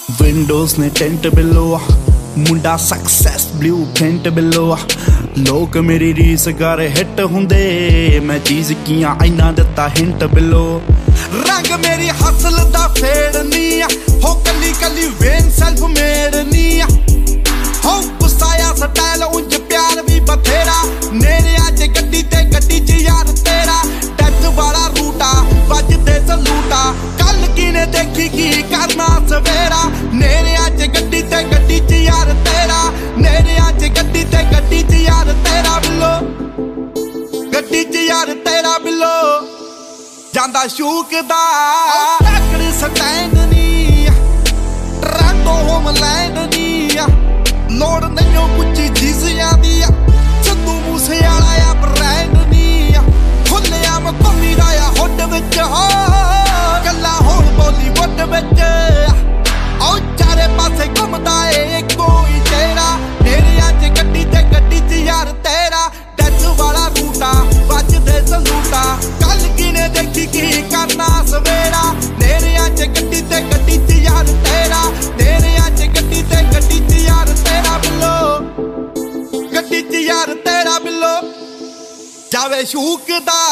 Windows ने टेंट बिलो मुंडा सक्सेस ब्लू प्रिंट बिलो लोग मेरी रीस कर हिट हुंदे मैं चीज कियां इना दिता हिंट बिलो रंग मेरी हसल दा फेड़ नी हो कली कली वेन सेल्फ मेड नी हो गुस्साया स्टाइल उंज प्यार भी बथेरा नेरे अज गड्डी ते गड्डी च यार तेरा टच वाला रूटा बजदे सलूटा कल किने देखी की करना सवेरा नेरे अज गड्डी ते गड्डी च यार तेरा नेरे अज गड्डी ते गड्डी च यार तेरा बिलो गड्डी च यार तेरा बिलो जांदा शूक दा टैकड़ स्टैंड नी ट्रांडो होमलैंड नी लोड़ नहीं कुछ चीज़ियां दी सिद्धू मूसे वाला या ब्रांड नी खुलिया मैं घूमी दा या हुड विच हो गल्ला होण बॉलीवुड विच ओ चारे पासे घुमदा ए कोई तेरा मेरे अज गड्डी ते गड्डी च यार तेरा टच वाला रूटा बजदे सलूटा कल किने देखी की करना सवेरा मेरे अज गड्डी ते गड्डी च यार तेरा मेरे अज गड्डी ते गड्डी च यार तेरा बिलो गड्डी च यार तेरा बिलो जावे शूक दा